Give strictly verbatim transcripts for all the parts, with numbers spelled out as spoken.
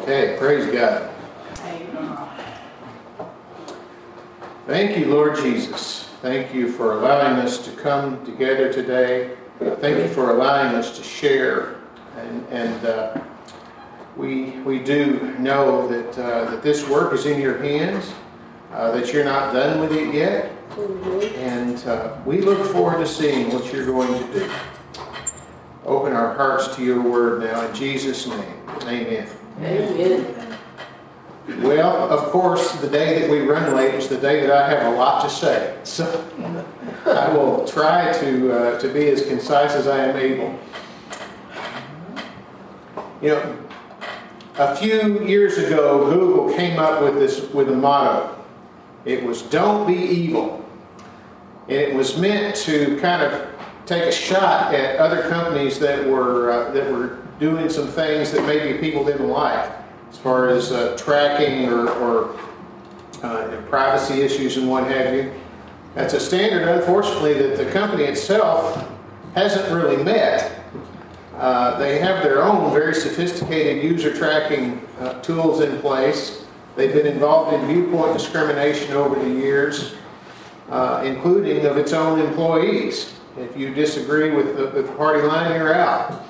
Okay, praise God. Thank you, Lord Jesus. Thank you for allowing us to come together today. Thank you for allowing us to share. And, and uh, we we do know that uh, that this work is in your hands, uh, that you're not done with it yet. And uh, we look forward to seeing what you're going to do. Open our hearts to your word now in Jesus' name. Amen. Amen. Well, of course, the day that we run late is the day that I have a lot to say. So I will try to uh, to be as concise as I am able. You know, a few years ago, Google came up with this with a motto. It was "Don't be evil," and it was meant to kind of take a shot at other companies that were uh, that were doing some things that maybe people didn't like, as far as uh, tracking or, or uh, privacy issues and what have you. That's a standard, unfortunately, that the company itself hasn't really met. Uh, they have their own very sophisticated user tracking uh, tools in place. They've been involved in viewpoint discrimination over the years, uh, including of its own employees. If you disagree with the, with the party line, you're out.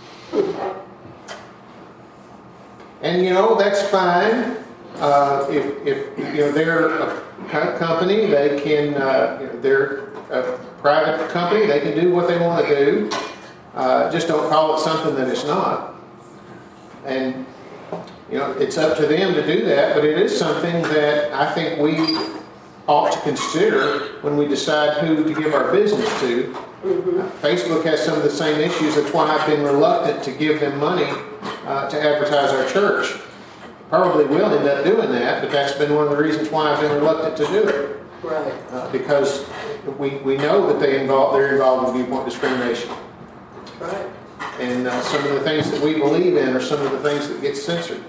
And you know, that's fine. Uh, if, if you know they're a company, they can. Uh, you know, they're a private company. They can do what they want to do. Uh, just don't call it something that it's not. And you know, it's up to them to do that. But it is something that I think we ought to consider when we decide who to give our business to. Mm-hmm. Uh, Facebook has some of the same issues. That's why I've been reluctant to give them money uh, to advertise our church. Probably will end up doing that, but that's been one of the reasons why I've been reluctant to do it. Right. Uh, because we, we know that they involve they're involved in viewpoint discrimination. Right. And uh, some of the things that we believe in are some of the things that get censored.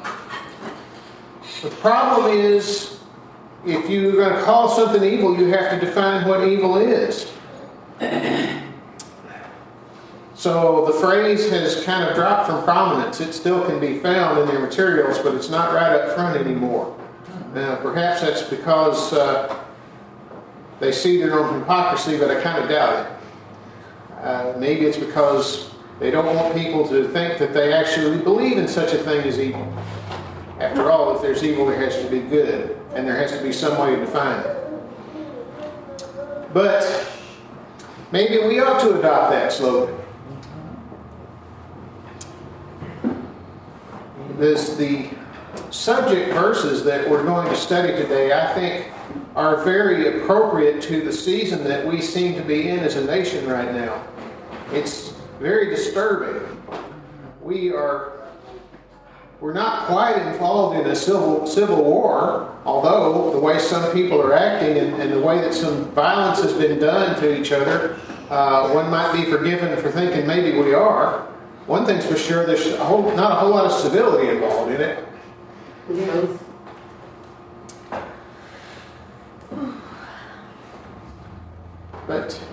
The problem is, if you're going to call something evil, you have to define what evil is. So the phrase has kind of dropped from prominence. It still can be found in their materials, but it's not right up front anymore. Now, perhaps that's because uh, they see their own hypocrisy, but I kind of doubt it. Uh, maybe it's because they don't want people to think that they actually believe in such a thing as evil. After all, if there's evil, there has to be good, and there has to be some way to define it. But maybe we ought to adopt that slogan. This, the subject verses that we're going to study today, I think, are very appropriate to the season that we seem to be in as a nation right now. It's very disturbing. We are we're not quite involved in a civil civil war, although the way some people are acting and, and the way that some violence has been done to each other, uh, one might be forgiven for thinking maybe we are. One thing's for sure, there's a whole, not a whole lot of civility involved in it. Yes. But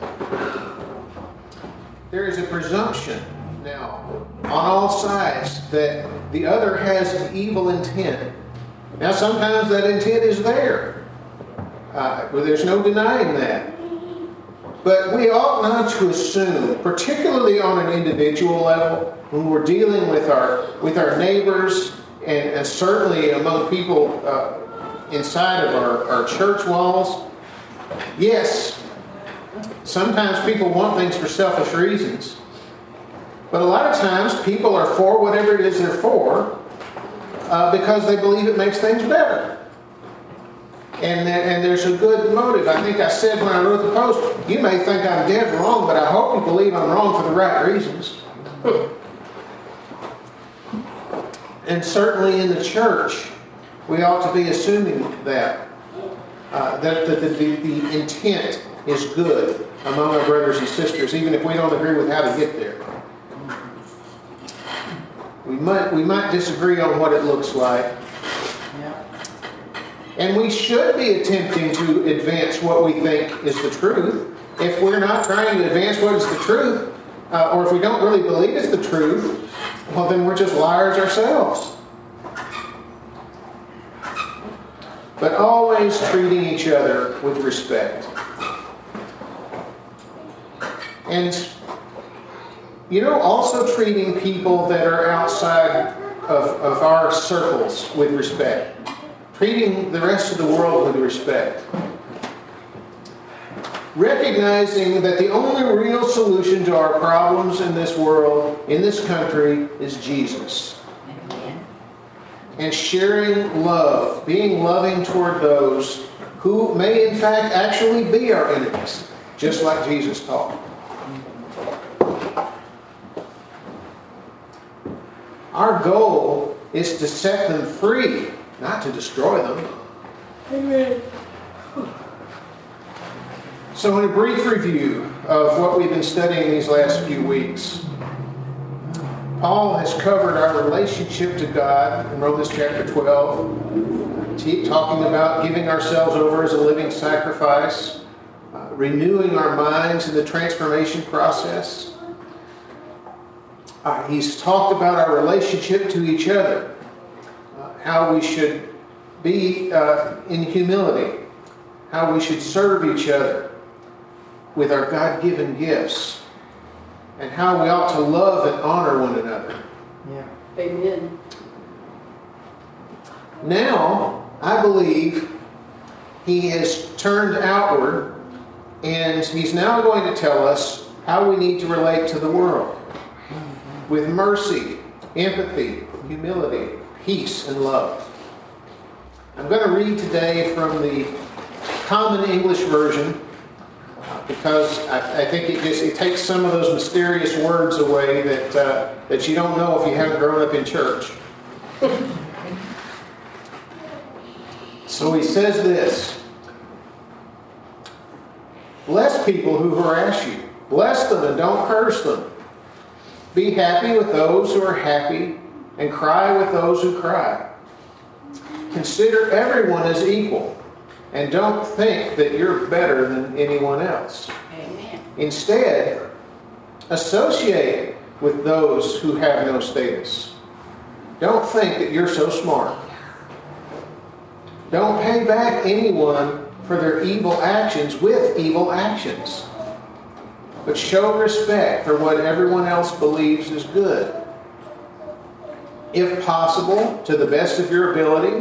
there is a presumption now on all sides that the other has an evil intent. Now sometimes that intent is there. Uh, well, there's no denying that. But we ought not to assume, particularly on an individual level, when we're dealing with our with our neighbors and, and certainly among people uh, inside of our, our church walls. Yes, sometimes people want things for selfish reasons. But a lot of times people are for whatever it is they're for uh, because they believe it makes things better. And, and there's a good motive. I think I said when I wrote the post, you may think I'm dead wrong, but I hope you believe I'm wrong for the right reasons. And certainly in the church, we ought to be assuming that. Uh, that the, the, the intent is good among our brothers and sisters, even if we don't agree with how to get there. We might, we might disagree on what it looks like. And we should be attempting to advance what we think is the truth. If we're not trying to advance what is the truth, uh, or if we don't really believe it's the truth, well, then we're just liars ourselves. but always treating each other with respect. And, you know, also treating people that are outside of, of our circles with respect. Treating the rest of the world with respect. Recognizing that the only real solution to our problems in this world, in this country, is Jesus. Amen. And sharing love, being loving toward those who may in fact actually be our enemies, just like Jesus taught. Our goal is to set them free, not to destroy them. Amen. So in a brief review of what we've been studying these last few weeks, Paul has covered our relationship to God in Romans chapter twelve, talking about giving ourselves over as a living sacrifice, uh, renewing our minds in the transformation process. Uh, he's talked about our relationship to each other, uh, how we should be uh, in humility, how we should serve each other with our God-given gifts, and how we ought to love and honor one another. Yeah. Amen. Now, I believe he has turned outward, and he's now going to tell us how we need to relate to the world with mercy, empathy, humility, peace, and love. I'm going to read today from the Common English Version, because I, I think it just it takes some of those mysterious words away that uh, that you don't know if you haven't grown up in church. So he says this: bless people who harass you. Bless them and don't curse them. Be happy with those who are happy, and cry with those who cry. Consider everyone as equal, and don't think that you're better than anyone else. Amen. Instead, associate with those who have no status. Don't think that you're so smart. Don't pay back anyone for their evil actions with evil actions, but show respect for what everyone else believes is good. If possible, to the best of your ability,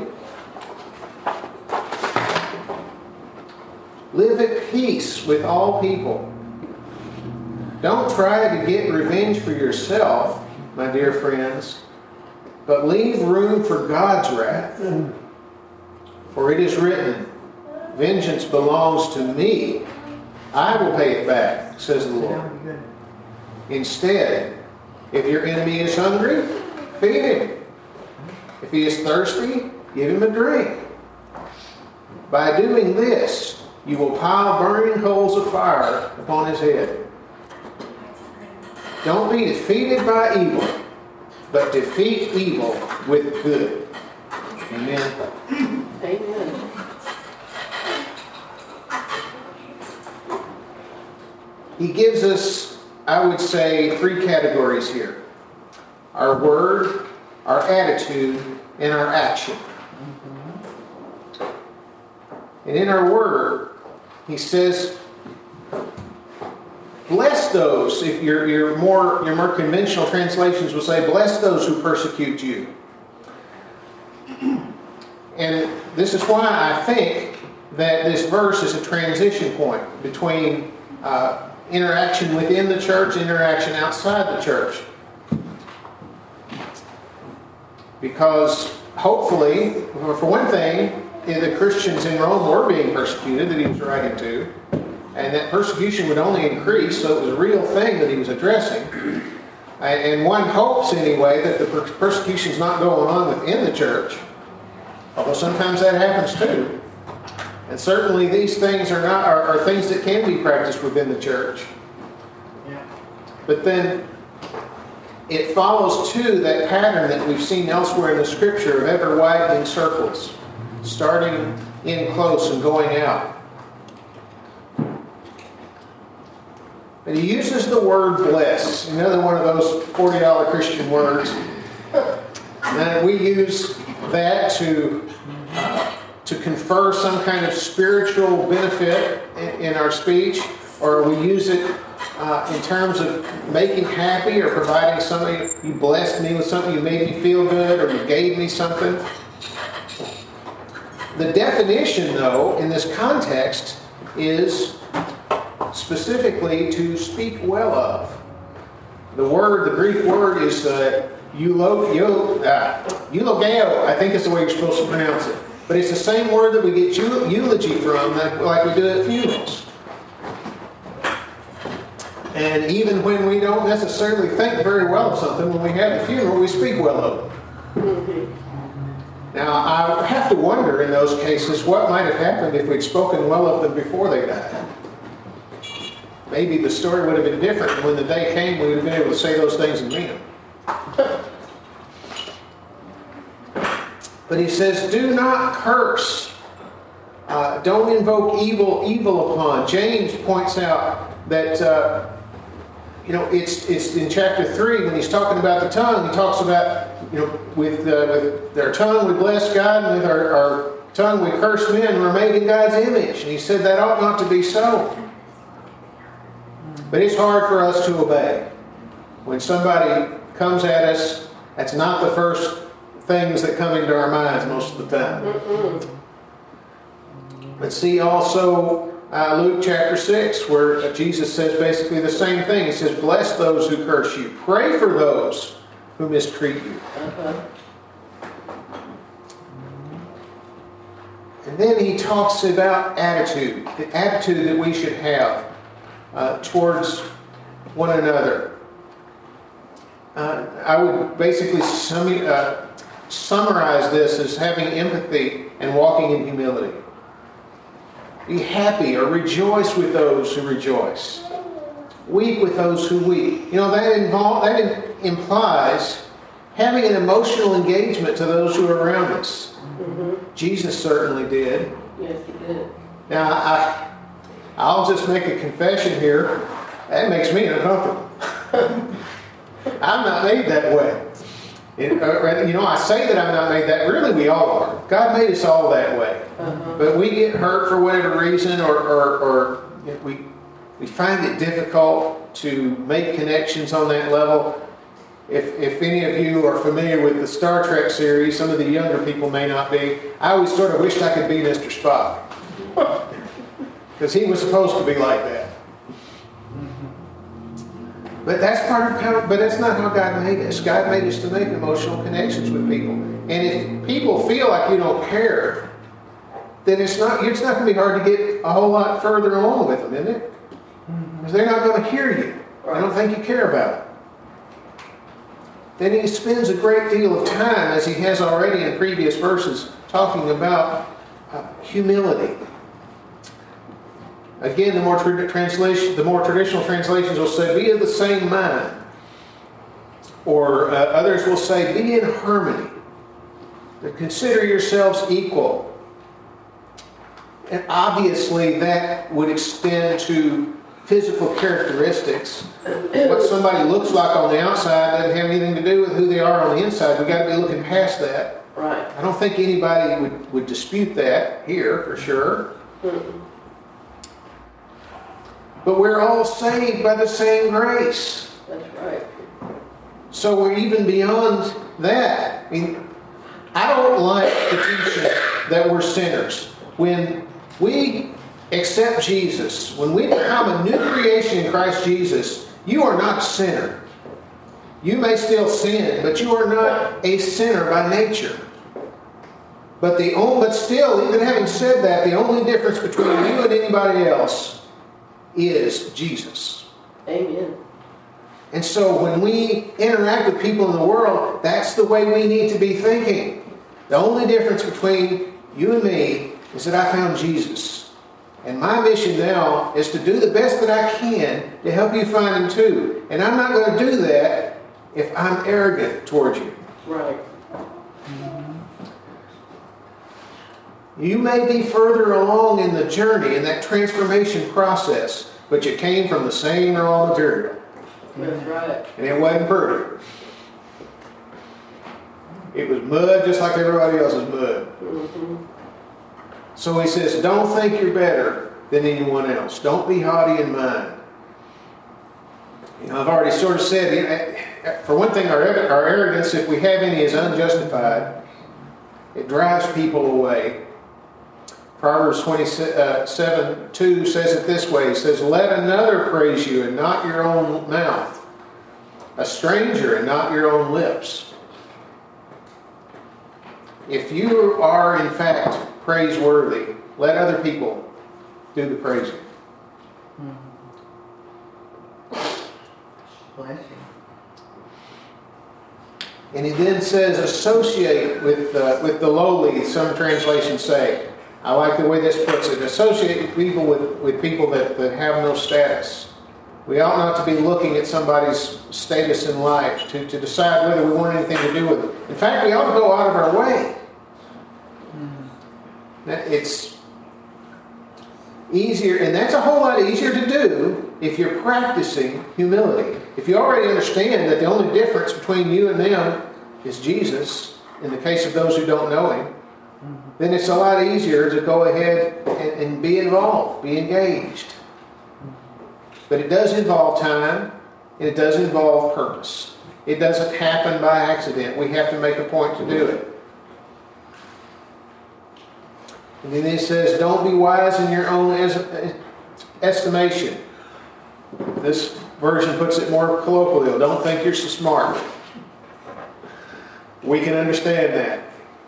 live at peace with all people. Don't try to get revenge for yourself, my dear friends, but leave room for God's wrath. For it is written, vengeance belongs to me. I will pay it back, says the Lord. Instead, if your enemy is hungry, feed him. If he is thirsty, give him a drink. By doing this, you will pile burning coals of fire upon his head. Don't be defeated by evil, but defeat evil with good. Amen. Amen. He gives us, I would say, three categories here: our word, our attitude, and our action. And in our word, he says, bless those. If your your more your more conventional translations will say, bless those who persecute you. And this is why I think that this verse is a transition point between uh, interaction within the church, interaction outside the church. Because hopefully, for one thing, the Christians in Rome were being persecuted that he was writing to, and that persecution would only increase, so it was a real thing that he was addressing. And one hopes anyway that the persecution is not going on within the church, although sometimes that happens too. And certainly these things are not are, are things that can be practiced within the church. Yeah. But then it follows too that pattern that we've seen elsewhere in the Scripture of ever widening circles, starting in close and going out. But he uses the word bless, another one of those forty dollar Christian words. And we use that to uh, to confer some kind of spiritual benefit in, in our speech, or we use it uh, in terms of making happy or providing something. You blessed me with something, you made me feel good, or you gave me something. The definition, though, in this context is specifically to speak well of. The word, the Greek word is uh, eulo, eulo, uh, eulogeo, I think is the way you're supposed to pronounce it. But it's the same word that we get eulogy from, like we do at funerals. And even when we don't necessarily think very well of something, when we have the funeral, we speak well of it. Mm-hmm. Now, I have to wonder in those cases what might have happened if we'd spoken well of them before they died. Maybe the story would have been different. When the day came, we would have been able to say those things and mean them. But he says, do not curse. Uh, don't invoke evil evil upon. James points out that, uh, you know, it's it's in chapter three when he's talking about the tongue. He talks about, you know, with, uh, with our tongue we bless God, and with our, our tongue we curse men. We're made in God's image. And he said that ought not to be so. But it's hard for us to obey. When somebody comes at us, that's not the first things that come into our minds most of the time. Mm-mm. But see also uh, Luke chapter six, where Jesus says basically the same thing. He says, bless those who curse you. Pray for those who mistreat you. Uh-huh. And then he talks about attitude, the attitude that we should have uh, towards one another. Uh, I would basically sum, uh, summarize this as having empathy and walking in humility. Be happy or rejoice with those who rejoice. Weep with those who weep. You know, that, involve, that implies having an emotional engagement to those who are around us. Mm-hmm. Jesus certainly did. Yes, he did. Now, I, I'll just make a confession here. That makes me uncomfortable. I'm not made that way. It, uh, you know, I say that I'm not made that. Really, we all are. God made us all that way. Uh-huh. But we get hurt for whatever reason, or, or, or you know, we we find it difficult to make connections on that level. If if any of you are familiar with the Star Trek series, some of the younger people may not be. I always sort of wished I could be Mister Spock, because he was supposed to be like that. But that's part of how, but that's not how God made us. God made us to make emotional connections with people. And if people feel like you don't care, then it's not it's not going to be hard to get a whole lot further along with them, isn't it? Because they're not going to hear you. They don't think you care about it. Then he spends a great deal of time, as he has already in previous verses, talking about uh, humility. Again, the more tra- translation, the more traditional translations will say, "Be of the same mind," or uh, others will say, "Be in harmony." Consider yourselves equal. And obviously, that would extend to physical characteristics. What somebody looks like on the outside doesn't have anything to do with who they are on the inside. We've got to be looking past that. Right. I don't think anybody would, would dispute that here, for sure. Mm-hmm. But we're all saved by the same grace. That's right. So we're even beyond that. I mean, I don't like the teaching that we're sinners. When we accept Jesus, when we become a new creation in Christ Jesus, you are not a sinner. You may still sin, but you are not a sinner by nature. But the only, but still, even having said that, the only difference between you and anybody else is Jesus. Amen. And so when we interact with people in the world, that's the way we need to be thinking. The only difference between you and me is that I found Jesus. And my mission now is to do the best that I can to help you find him too. And I'm not going to do that if I'm arrogant towards you. Right. You may be further along in the journey, in that transformation process, but you came from the same raw material. That's right. And it wasn't pretty. It was mud just like everybody else's mud. Mm-hmm. So he says, don't think you're better than anyone else. Don't be haughty in mind. You know, I've already sort of said, you know, for one thing, our, our arrogance, if we have any, is unjustified. It drives people away. Proverbs twenty-seven two says it this way. It says, let another praise you and not your own mouth. A stranger and not your own lips. If you are in fact praiseworthy, let other people do the praising. Bless you. And he then says, associate with uh, with the lowly, some translations say. I like the way this puts it. Associate people with, with people that, that have no status. We ought not to be looking at somebody's status in life to, to decide whether we want anything to do with it. In fact, we ought to go out of our way. It's easier, and that's a whole lot easier to do if you're practicing humility. If you already understand that the only difference between you and them is Jesus, in the case of those who don't know Him, then it's a lot easier to go ahead and, and be involved, be engaged. But it does involve time, and it does involve purpose. It doesn't happen by accident. We have to make a point to do it. And then he says, don't be wise in your own estimation. This version puts it more colloquial. Don't think you're so smart. We can understand that.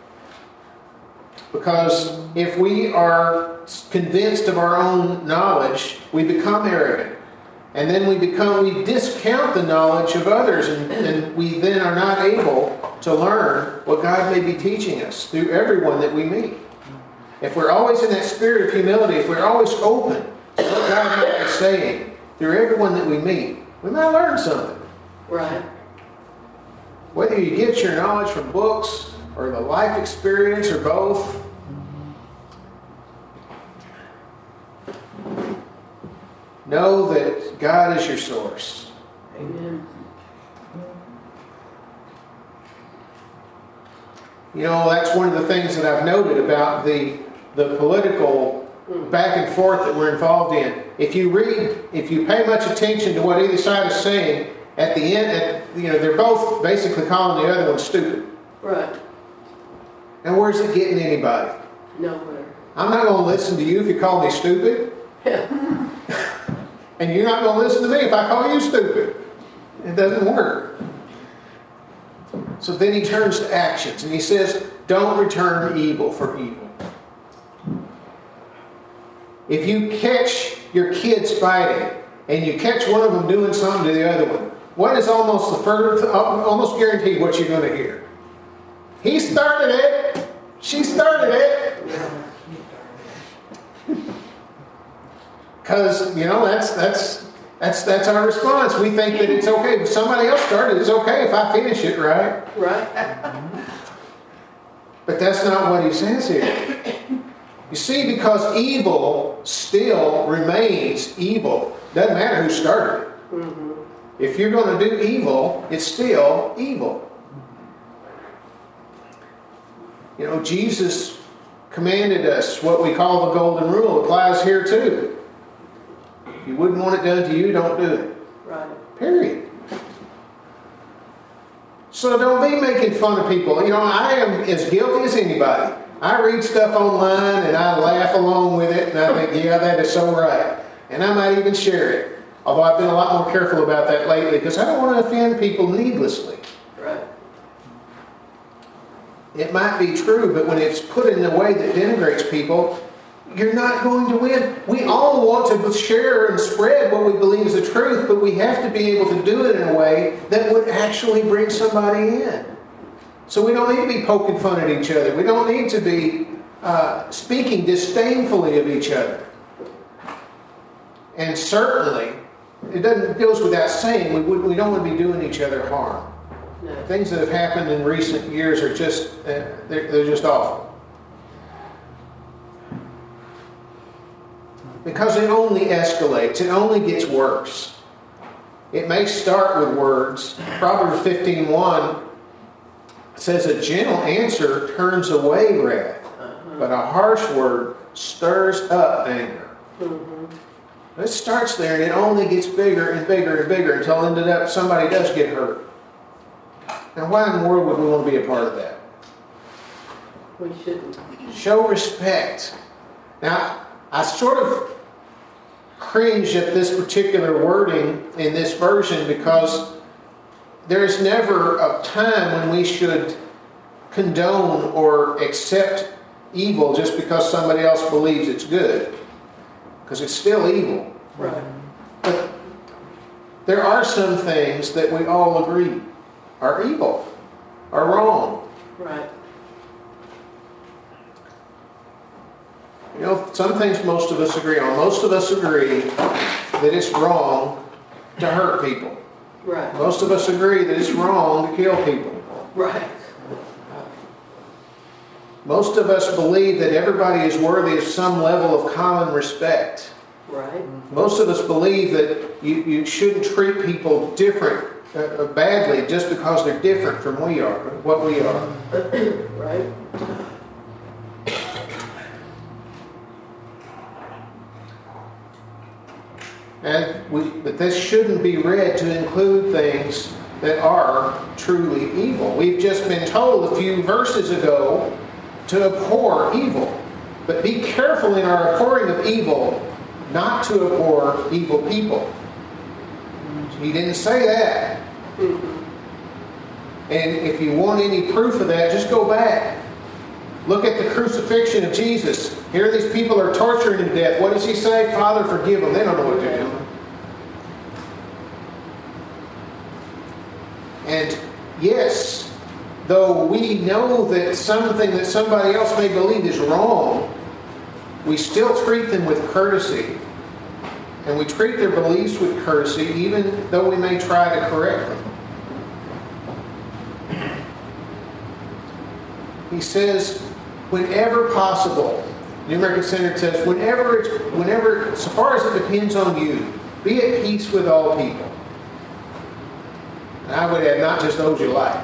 Because if we are convinced of our own knowledge, we become arrogant. And then we become, we discount the knowledge of others, and, and we then are not able to learn what God may be teaching us through everyone that we meet. If we're always in that spirit of humility, if we're always open to what God might be saying through everyone that we meet, we might learn something. Right. Whether you get your knowledge from books or the life experience or both, know that God is your source. Amen. You know, that's one of the things that I've noted about the the political back and forth that we're involved in. If you read, if you pay much attention to what either side is saying, at the end, at, you know, they're both basically calling the other one stupid. Right. And where's it getting anybody? Nowhere. I'm not going to listen to you if you call me stupid. And you're not going to listen to me if I call you stupid. It doesn't work. So then he turns to actions and he says, don't return evil for evil. If you catch your kids fighting and you catch one of them doing something to the other one, what is almost the first, almost guaranteed what you're going to hear? He started it. She started it. Because, you know, that's that's that's that's our response. We think that it's okay. If somebody else started, it's okay if I finish it, right? Right. But that's not what he says here. You see, because evil still remains evil. Doesn't matter who started it. Mm-hmm. If you're going to do evil, it's still evil. You know, Jesus commanded us what we call the golden rule. It applies here too. If you wouldn't want it done to you, don't do it. Right. Period. So don't be making fun of people. You know, I am as guilty as anybody. I read stuff online and I laugh along with it and I think, yeah, that is so right. And I might even share it. Although I've been a lot more careful about that lately because I don't want to offend people needlessly. Right. It might be true, but when it's put in a way that denigrates people, you're not going to win. We all want to share and spread what we believe is the truth, but we have to be able to do it in a way that would actually bring somebody in. So we don't need to be poking fun at each other. We don't need to be uh, speaking disdainfully of each other. And certainly, it doesn't it goes without saying, we, would, we don't want to be doing each other harm. No. Things that have happened in recent years are just, uh, they're, they're just awful. Because it only escalates. It only gets worse. It may start with words. Proverbs fifteen one says a gentle answer turns away wrath. but a harsh word stirs up anger. Mm-hmm. It starts there and it only gets bigger and bigger and bigger until ended up somebody does get hurt. Now why in the world would we want to be a part of that? We shouldn't. Show respect. Now, I sort of cringe at this particular wording in this version because there is never a time when we should condone or accept evil just because somebody else believes it's good. Because it's still evil. Right. But there are some things that we all agree are evil, are wrong. Right. You know, some things most of us agree on. Most of us agree that it's wrong to hurt people. Right. Most of us agree that it's wrong to kill people. Right. Most of us believe that everybody is worthy of some level of common respect. Right. Most of us believe that you, you shouldn't treat people different, uh, badly, just because they're different from we are, what we are. Right. And we, but this shouldn't be read to include things that are truly evil. We've just been told a few verses ago to abhor evil. But be careful in our abhorring of evil not to abhor evil people. He didn't say that. Mm-hmm. And if you want any proof of that, just go back. Look at the crucifixion of Jesus. Here these people are torturing him to death. What does he say? Father, forgive them. They don't know what they're doing. And yes, though we know that something that somebody else may believe is wrong, we still treat them with courtesy. And we treat their beliefs with courtesy, even though we may try to correct them. He says, whenever possible, New American Standard says, whenever, it's, whenever, so far as it depends on you, be at peace with all people. And I would add, not just those you like.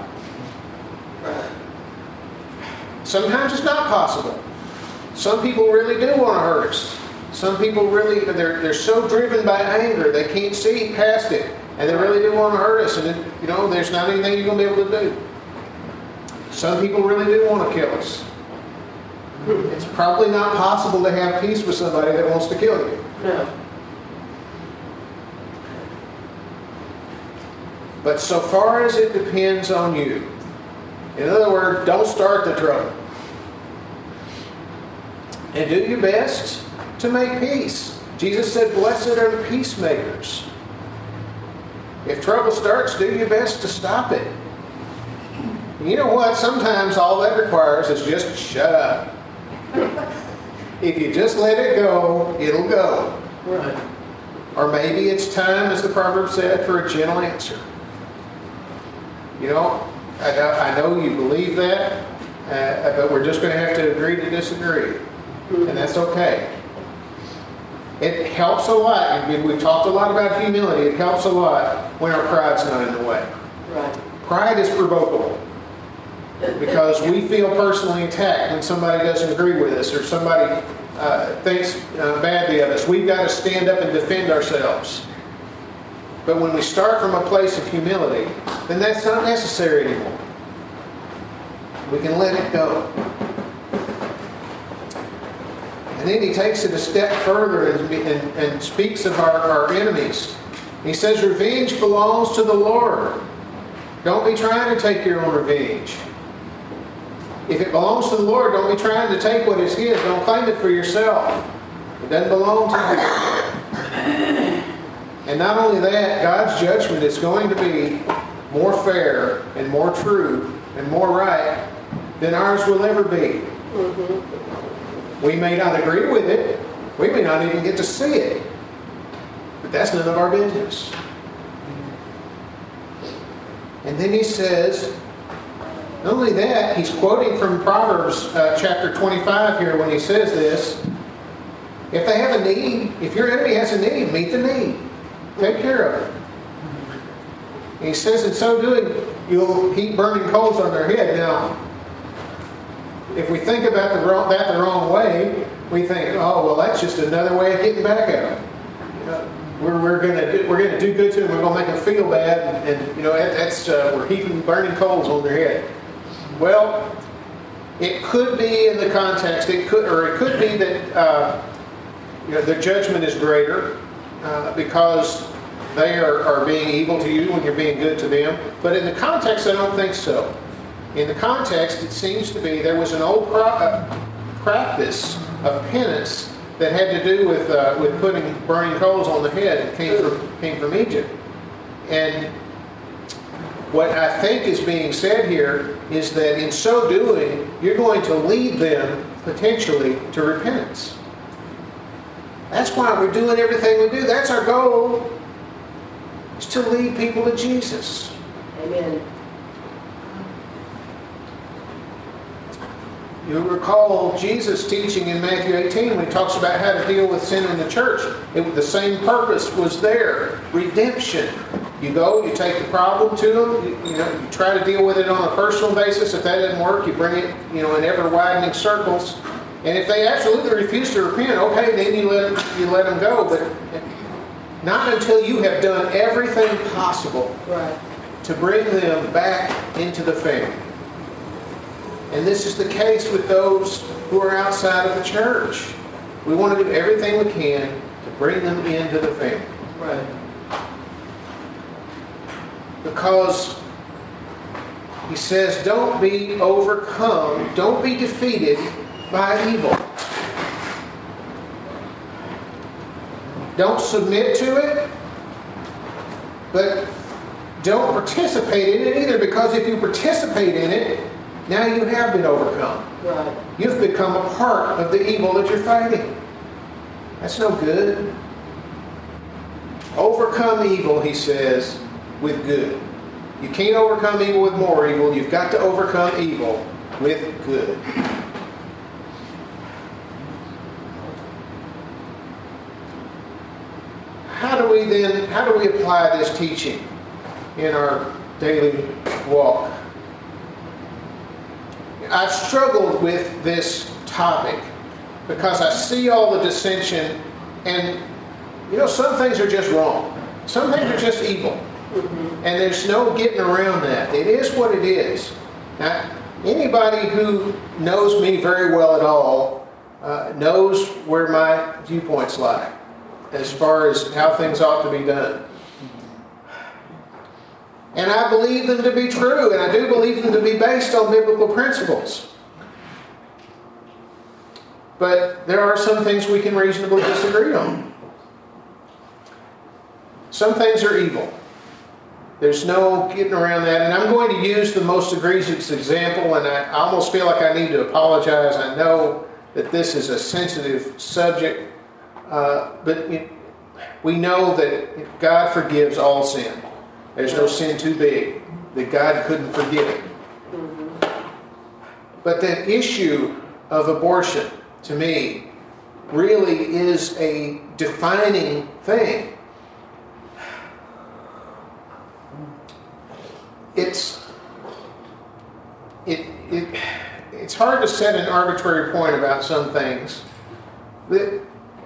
Sometimes it's not possible. Some people really do want to hurt us. Some people really, they're, they're so driven by anger, they can't see past it. And they really do want to hurt us. And, it, you know, there's not anything you're going to be able to do. Some people really do want to kill us. It's probably not possible to have peace with somebody that wants to kill you. No. But so far as it depends on you, in other words, don't start the trouble. And do your best to make peace. Jesus said, blessed are the peacemakers. If trouble starts, do your best to stop it. And you know what? Sometimes all that requires is just shut up. If you just let it go, it'll go. Right. Or maybe it's time, as the proverb said, for a gentle answer. You know, I know, I know you believe that, uh, but we're just going to have to agree to disagree. Mm-hmm. And that's okay. It helps a lot. I mean, we've talked a lot about humility. It helps a lot when our pride's not in the way. Right. Pride is provocable. Because we feel personally attacked when somebody doesn't agree with us or somebody uh, thinks uh, badly of us. We've got to stand up and defend ourselves. But when we start from a place of humility, then that's not necessary anymore. We can let it go. And then he takes it a step further and, and, and speaks of our, our enemies. He says, revenge belongs to the Lord. Don't be trying to take your own revenge. If it belongs to the Lord, don't be trying to take what is His. Don't claim it for yourself. It doesn't belong to you. And not only that, God's judgment is going to be more fair and more true and more right than ours will ever be. Mm-hmm. We may not agree with it. We may not even get to see it. But that's none of our business. And then he says, not only that, he's quoting from Proverbs uh, chapter twenty-five here when he says this. If they have a need, if your enemy has a need, meet the need. Take care of it. And he says, in so doing, you'll heap burning coals on their head. Now, if we think about the wrong, that the wrong way, we think, oh, well, that's just another way of getting back at them. You know, we're we're gonna do, we're gonna do good to them. We're gonna make them feel bad, and, and you know that, that's uh, we're heaping burning coals on their head. Well, it could be in the context. It could, or it could be that uh, you know the judgment is greater uh, because they are, are being evil to you when you're being good to them. But in the context, I don't think so. In the context, it seems to be there was an old pro- uh, practice of penance that had to do with uh, with putting burning coals on the head. It came from came from Egypt. And what I think is being said here is that in so doing, you're going to lead them potentially to repentance. That's why we're doing everything we do. That's our goal, is to lead people to Jesus. Amen. You'll recall Jesus teaching in Matthew eighteen when he talks about how to deal with sin in the church. It, the same purpose was there. Redemption. You go, you take the problem to them, you, you know, you try to deal with it on a personal basis. If that doesn't work, you bring it, you know, in ever widening circles. And if they absolutely refuse to repent, okay, then you let them, you let them go. But not until you have done everything possible Right. to bring them back into the family. And this is the case with those who are outside of the church. We want to do everything we can to bring them into the family. Right. Because he says, don't be overcome, don't be defeated by evil. Don't submit to it, but don't participate in it either, because if you participate in it, now you have been overcome. Right. You've become a part of the evil that you're fighting. That's no good. Overcome evil, he says, with good. You can't overcome evil with more evil. You've got to overcome evil with good. How do we then, how do we apply this teaching in our daily walk? I've struggled with this topic because I see all the dissension, and you know, some things are just wrong. Some things are just evil. Mm-hmm. And there's no getting around that. It is what it is. Now, anybody who knows me very well at all uh, knows where my viewpoints lie as far as how things ought to be done. And I believe them to be true, and I do believe them to be based on biblical principles. But there are some things we can reasonably disagree on. Some things are evil. There's no getting around that. And I'm going to use the most egregious example, and I almost feel like I need to apologize. I know that this is a sensitive subject, uh, but we know that God forgives all sin. There's no sin too big that God couldn't forgive it. Mm-hmm. But the issue of abortion, to me, really is a defining thing. It's it it it's hard to set an arbitrary point about some things. But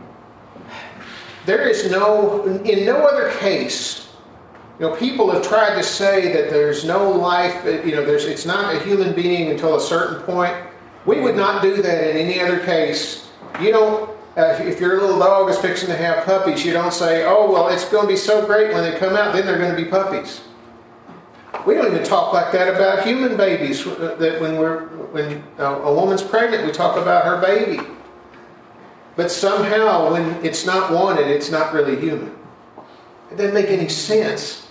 there is no, in no other case, you know, people have tried to say that there's no life, you know, there's it's not a human being until a certain point. We would not do that in any other case. You don't, uh, if your little dog is fixing to have puppies, you don't say, oh, well, it's going to be so great when they come out, then they're going to be puppies. We don't even talk like that about human babies. That when we're when a woman's pregnant, we talk about her baby. But somehow, when it's not wanted, it's not really human. It doesn't make any sense.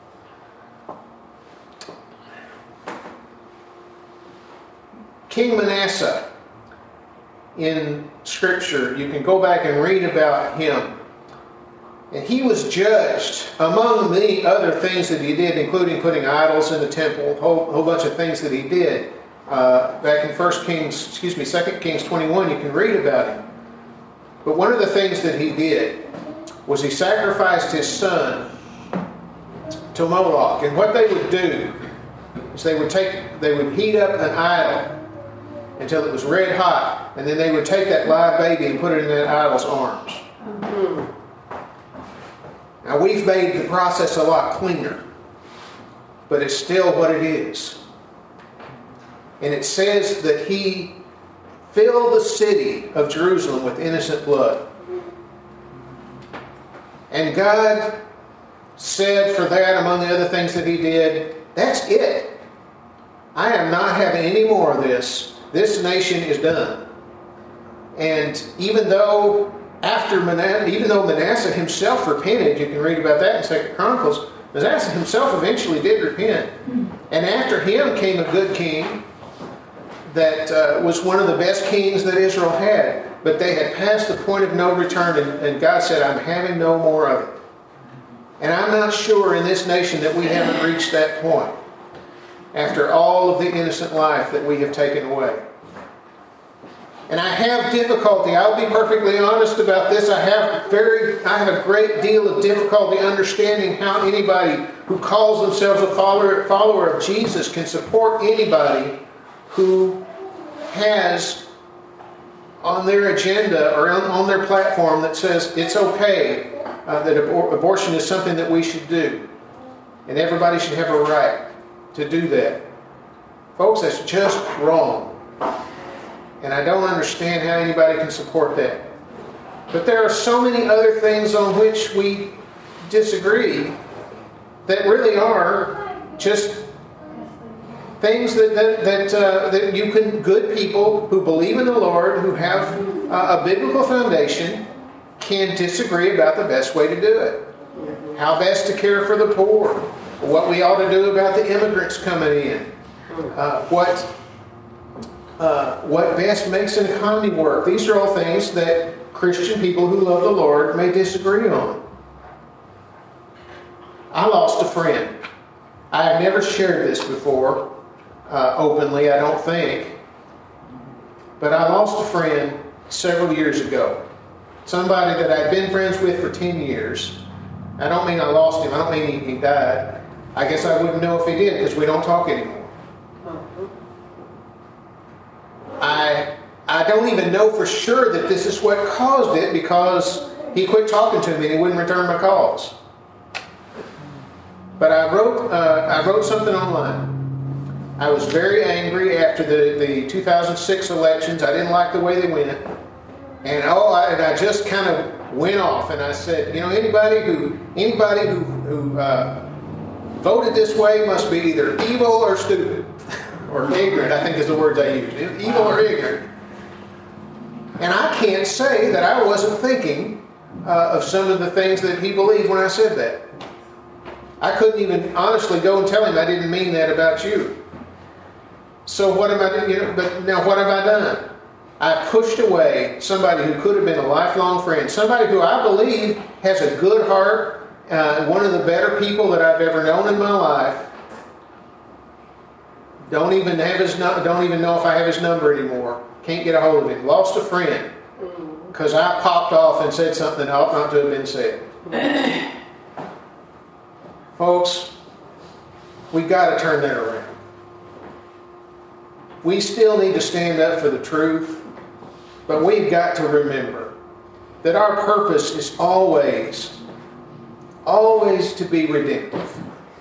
King Manasseh, in Scripture, you can go back and read about him. And he was judged, among many other things that he did, including putting idols in the temple, a whole, whole bunch of things that he did. Uh, back in First Kings, excuse me, Second Kings twenty-one, you can read about him. But one of the things that he did was he sacrificed his son to Moloch. And what they would do is they would take, they would heat up an idol, until it was red hot, and then they would take that live baby and put it in that idol's arms. Mm-hmm. Now, we've made the process a lot cleaner, but it's still what it is. And it says that he filled the city of Jerusalem with innocent blood. And God said for that, among the other things that he did, that's it. I am not having any more of this. This nation is done. And even though after Manasseh, even though Manasseh himself repented, you can read about that in Second Chronicles, Manasseh himself eventually did repent. And after him came a good king that uh, was one of the best kings that Israel had. But they had passed the point of no return, and, and God said, I'm having no more of it. And I'm not sure in this nation that we haven't reached that point after all of the innocent life that we have taken away. And I have difficulty, I'll be perfectly honest about this, I have very, I have a great deal of difficulty understanding how anybody who calls themselves a follower, follower of Jesus can support anybody who has on their agenda or on, on their platform that says it's okay uh, that abor- abortion is something that we should do. And everybody should have a right to do that. Folks, that's just wrong. And I don't understand how anybody can support that. But there are so many other things on which we disagree that really are just things that that that, uh, that you can, good people who believe in the Lord, who have uh, a biblical foundation, can disagree about the best way to do it. How best to care for the poor. What we ought to do about the immigrants coming in. Uh, what uh, what best makes an economy work. These are all things that Christian people who love the Lord may disagree on. I lost a friend. I have never shared this before. Uh, openly, I don't think. But I lost a friend several years ago. Somebody that I'd been friends with for ten years. I don't mean I lost him. I don't mean he, he died. I guess I wouldn't know if he did because we don't talk anymore. I, I don't even know for sure that this is what caused it because he quit talking to me and he wouldn't return my calls. But I wrote, uh, I wrote something online. I was very angry after the, the two thousand six elections. I didn't like the way they went. And oh, I, and I just kind of went off and I said, you know, anybody who anybody who, who uh, voted this way must be either evil or stupid. Or ignorant, I think is the words I used. Evil or ignorant. And I can't say that I wasn't thinking uh, of some of the things that he believed when I said that. I couldn't even honestly go and tell him I didn't mean that about you. So what am I doing? You know, but now what have I done? I pushed away somebody who could have been a lifelong friend, somebody who I believe has a good heart, uh, one of the better people that I've ever known in my life. Don't even have his don't even know if I have his number anymore. Can't get a hold of him. Lost a friend because I popped off and said something that ought not to have been said. Folks, we got to turn that around. We still need to stand up for the truth, but we've got to remember that our purpose is always, always to be redemptive.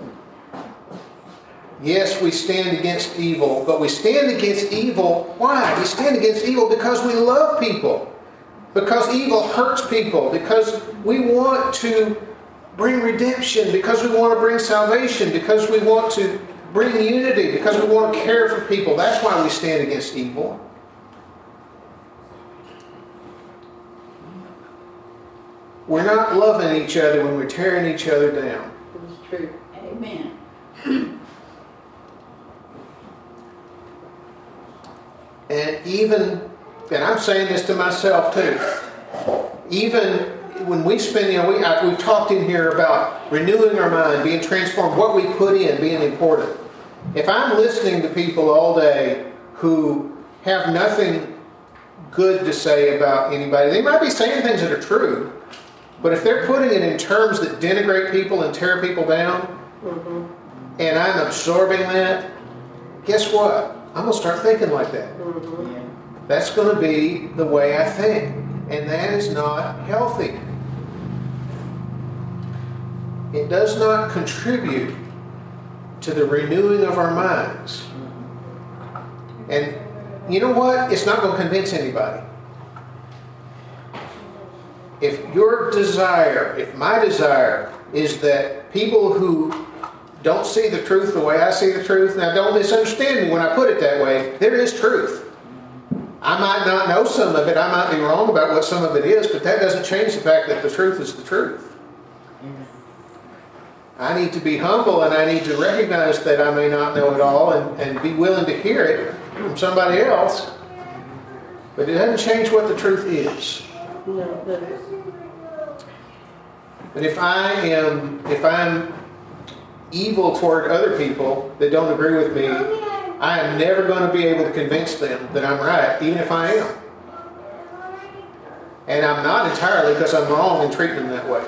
Yes, we stand against evil, but we stand against evil. Why? We stand against evil because we love people. Because evil hurts people. Because we want to bring redemption. Because we want to bring salvation. Because we want to bring unity. Because we want to care for people. That's why we stand against evil. We're not loving each other when we're tearing each other down. That's true. Amen. And even, and I'm saying this to myself too, even when we spend, you know, we, I, we've talked in here about renewing our mind, being transformed, what we put in being important. If I'm listening to people all day who have nothing good to say about anybody, they might be saying things that are true, but if they're putting it in terms that denigrate people and tear people down, mm-hmm. and I'm absorbing that, guess what? I'm going to start thinking like that. Mhm. Yeah. That's going to be the way I think. And that is not healthy. It does not contribute to the renewing of our minds. And you know what? It's not going to convince anybody. If your desire, if my desire is that people who don't see the truth the way I see the truth, now don't misunderstand me when I put it that way, there is truth. I might not know some of it, I might be wrong about what some of it is, but that doesn't change the fact that the truth is the truth. I need to be humble and I need to recognize that I may not know it all and, and be willing to hear it from somebody else. But it doesn't change what the truth is. No, it doesn't. But if I am, if I'm evil toward other people that don't agree with me, I am never going to be able to convince them that I'm right, even if I am. And I'm not entirely because I'm wrong in treating them that way.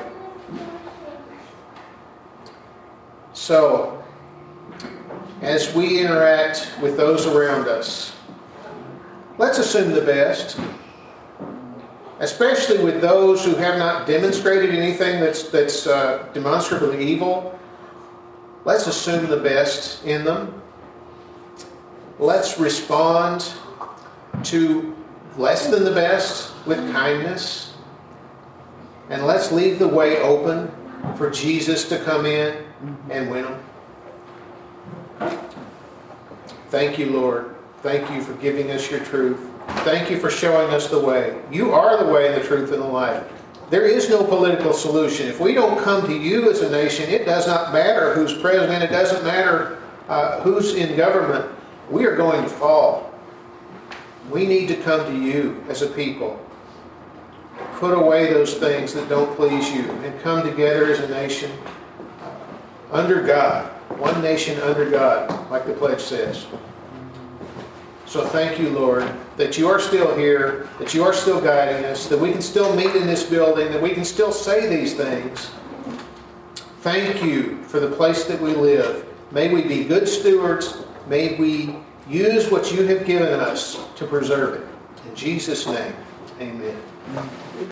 So, as we interact with those around us, let's assume the best. Especially with those who have not demonstrated anything that's, that's uh, demonstrably evil. Let's assume the best in them. Let's respond to less than the best with kindness. And let's leave the way open for Jesus to come in and win them. Thank you, Lord. Thank you for giving us your truth. Thank you for showing us the way. You are the way, the truth, and the life. There is no political solution. If we don't come to you as a nation, it does not matter who's president. It doesn't matter uh, who's in government. We are going to fall. We need to come to you as a people. Put away those things that don't please you and come together as a nation under God. One nation under God, like the pledge says. So thank you, Lord, that you are still here, that you are still guiding us, that we can still meet in this building, that we can still say these things. Thank you for the place that we live. May we be good stewards. May we use what you have given us to preserve it. In Jesus' name, amen.